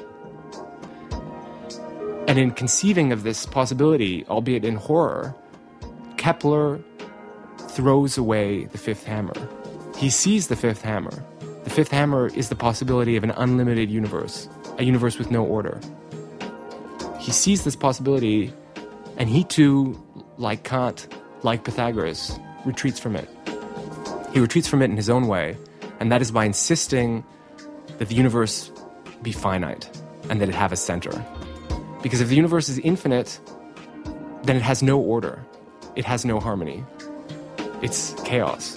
And in conceiving of this possibility, albeit in horror, Kepler throws away the fifth hammer. He sees the fifth hammer. The fifth hammer is the possibility of an unlimited universe, a universe with no order. He sees this possibility, and he too, like Kant, like Pythagoras, retreats from it. He retreats from it in his own way, and that is by insisting that the universe be finite and that it have a center. Because if the universe is infinite, then it has no order. It has no harmony. It's chaos.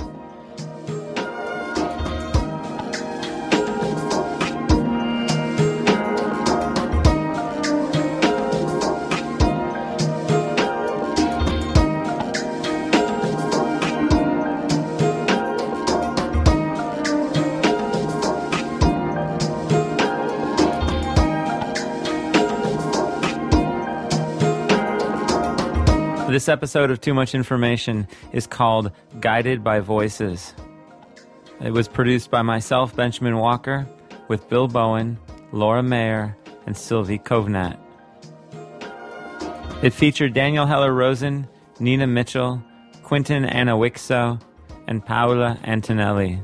This episode of Too Much Information is called Guided by Voices. It was produced by myself, Benjamin Walker, with Bill Bowen, Laura Mayer, and Sylvie Kovnat. It featured Daniel Heller-Rosen, Nina Mitchell, Quentin Anawixo, and Paola Antonelli.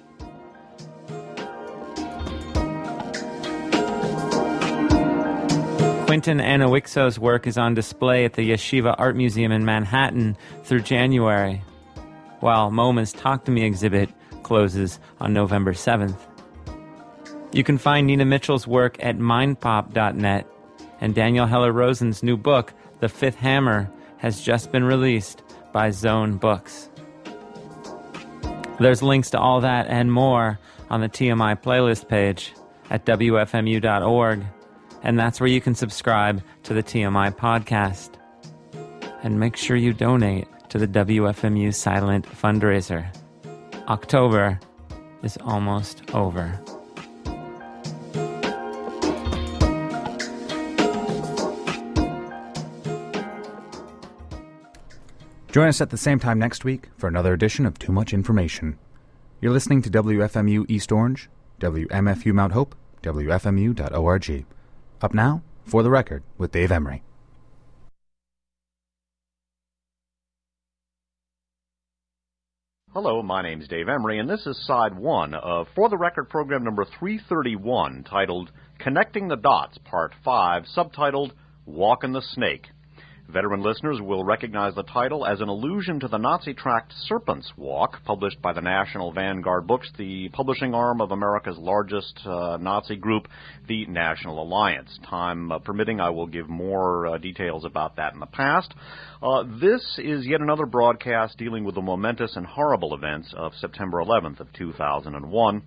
Quentin Anawixo's work is on display at the Yeshiva Art Museum in Manhattan through January, while MoMA's Talk to Me exhibit closes on November seventh. You can find Nina Mitchell's work at mindpop dot net, and Daniel Heller-Rosen's new book, The Fifth Hammer, has just been released by Zone Books. There's links to all that and more on the T M I playlist page at W F M U dot org, and that's where you can subscribe to the T M I podcast. And make sure you donate to the W F M U Silent Fundraiser. October is almost over. Join us at the same time next week for another edition of Too Much Information. You're listening to W F M U East Orange, W M F U Mount Hope, W F M U dot org. Up now, For the Record, with Dave Emery. Hello, my name's Dave Emery, and this is side one of For the Record program number three thirty-one, titled Connecting the Dots, Part five, subtitled Walkin' the Snake. Veteran listeners will recognize the title as an allusion to the Nazi tract Serpent's Walk, published by the National Vanguard Books, the publishing arm of America's largest uh, Nazi group, the National Alliance. Time uh, permitting, I will give more uh, details about that in the past. Uh, this is yet another broadcast dealing with the momentous and horrible events of September eleventh of two thousand one.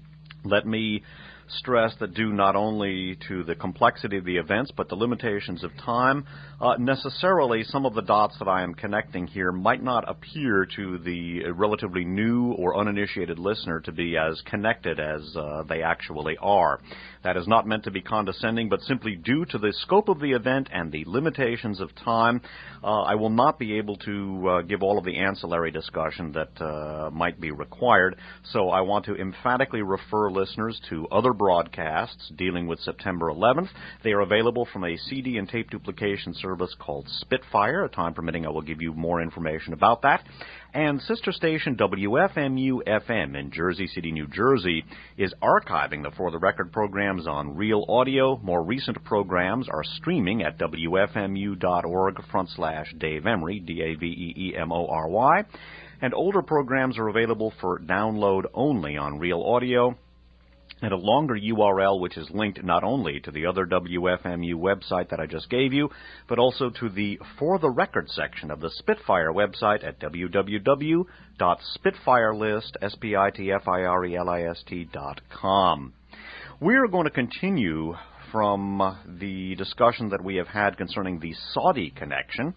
Let me stress that due not only to the complexity of the events but the limitations of time, uh, necessarily some of the dots that I am connecting here might not appear to the relatively new or uninitiated listener to be as connected as uh, they actually are. That is not meant to be condescending, but simply due to the scope of the event and the limitations of time, uh, I will not be able to uh, give all of the ancillary discussion that uh, might be required. So I want to emphatically refer listeners to other broadcasts dealing with September eleventh. They are available from a C D and tape duplication service called Spitfire. Time permitting, I will give you more information about that. And sister station W F M U F M in Jersey City, New Jersey, is archiving the For the Record programs on Real Audio. More recent programs are streaming at W F M U dot org front slash Dave Emery, D A V E E M O R Y. And older programs are available for download only on Real Audio. And a longer U R L which is linked not only to the other W F M U website that I just gave you, but also to the For the Record section of the Spitfire website at w w w dot spitfirelist, S P I T F I R E L I S T dot com. We're going to continue from the discussion that we have had concerning the Saudi connection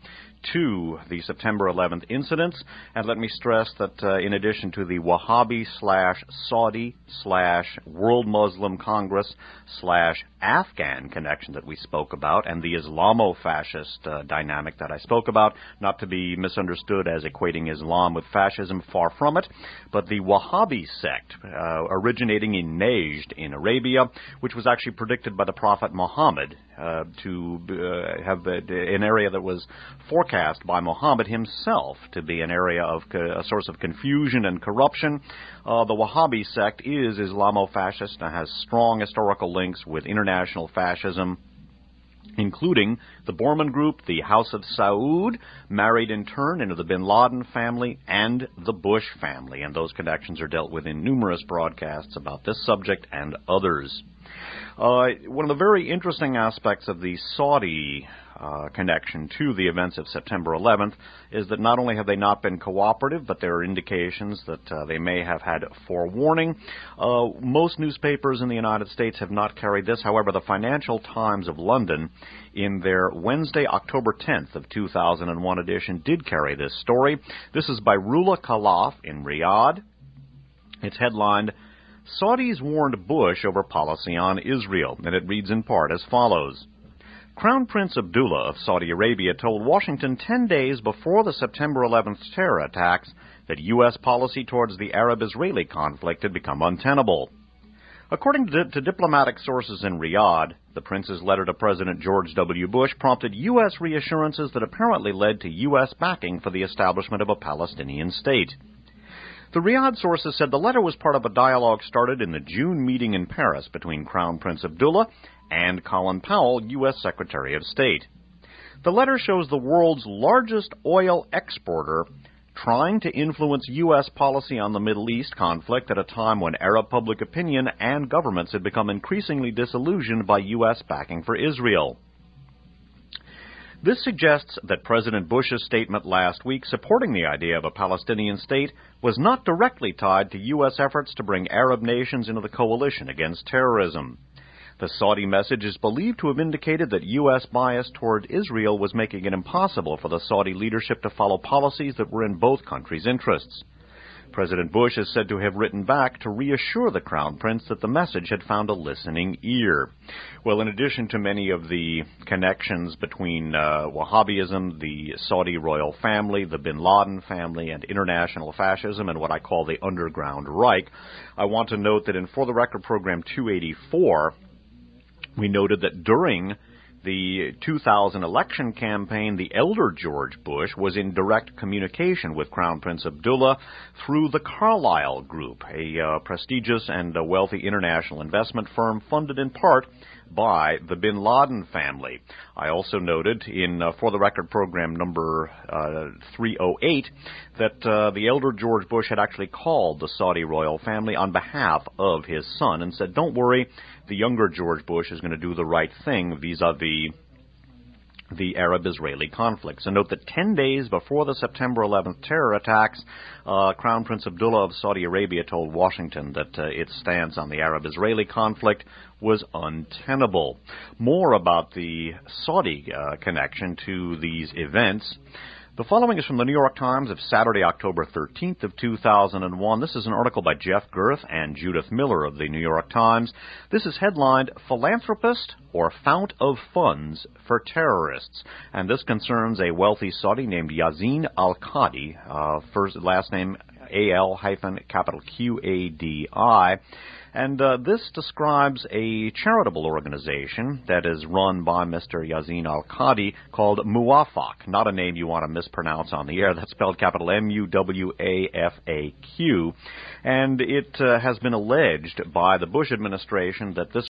to the September eleventh incidents. And let me stress that uh, in addition to the Wahhabi slash Saudi slash World Muslim Congress slash Afghan connection that we spoke about, and the Islamo-fascist uh, dynamic that I spoke about, not to be misunderstood as equating Islam with fascism, far from it, but the Wahhabi sect uh, originating in Najd in Arabia, which was actually predicted by the Prophet Muhammad uh, to uh, have uh, an area that was forecast by Muhammad himself to be an area of co- a source of confusion and corruption. Uh, the Wahhabi sect is Islamo-fascist and has strong historical links with international fascism, including the Borman Group, the House of Saud, married in turn into the bin Laden family, and the Bush family. And those connections are dealt with in numerous broadcasts about this subject and others. Uh, one of the very interesting aspects of the Saudi uh, connection to the events of September eleventh is that not only have they not been cooperative, but there are indications that uh, they may have had forewarning. Uh, most newspapers in the United States have not carried this. However, the Financial Times of London, in their Wednesday, October tenth of two thousand one edition, did carry this story. This is by Rula Khalaf in Riyadh. It's headlined, "Saudis warned Bush over policy on Israel," and it reads in part as follows. Crown Prince Abdullah of Saudi Arabia told Washington ten days before the September eleventh terror attacks that U S policy towards the Arab-Israeli conflict had become untenable. According to, to diplomatic sources in Riyadh, the prince's letter to President George W. Bush prompted U S reassurances that apparently led to U S backing for the establishment of a Palestinian state. The Riyadh sources said the letter was part of a dialogue started in the June meeting in Paris between Crown Prince Abdullah and Colin Powell, U S Secretary of State. The letter shows the world's largest oil exporter trying to influence U S policy on the Middle East conflict at a time when Arab public opinion and governments had become increasingly disillusioned by U S backing for Israel. This suggests that President Bush's statement last week supporting the idea of a Palestinian state was not directly tied to U S efforts to bring Arab nations into the coalition against terrorism. The Saudi message is believed to have indicated that U S bias toward Israel was making it impossible for the Saudi leadership to follow policies that were in both countries' interests. President Bush is said to have written back to reassure the Crown Prince that the message had found a listening ear. Well, in addition to many of the connections between uh, Wahhabism, the Saudi royal family, the bin Laden family, and international fascism, and what I call the underground Reich, I want to note that in For the Record program two eighty-four, we noted that during the two thousand election campaign, the elder George Bush was in direct communication with Crown Prince Abdullah through the Carlyle Group, a uh, prestigious and uh, wealthy international investment firm funded in part by the bin Laden family. I also noted in uh, For the Record program number uh, three oh eight that uh, the elder George Bush had actually called the Saudi royal family on behalf of his son and said, "Don't worry, the younger George Bush is going to do the right thing vis-a-vis the Arab-Israeli conflict." So note that ten days before the September eleventh terror attacks, uh, Crown Prince Abdullah of Saudi Arabia told Washington that uh, its stance on the Arab-Israeli conflict was untenable. More about the Saudi uh, connection to these events. The following is from the New York Times of Saturday, October thirteenth of two thousand one. This is an article by Jeff Girth and Judith Miller of the New York Times. This is headlined, "Philanthropist or Fount of Funds for Terrorists." And this concerns a wealthy Saudi named Yazin Al-Qadi, uh, first last name A L hyphen capital Q A D I. And uh, this describes a charitable organization that is run by Mister Yazin Al-Qadi called Muwafaq, not a name you want to mispronounce on the air. That's spelled capital M U W A F A Q. And it uh, has been alleged by the Bush administration that this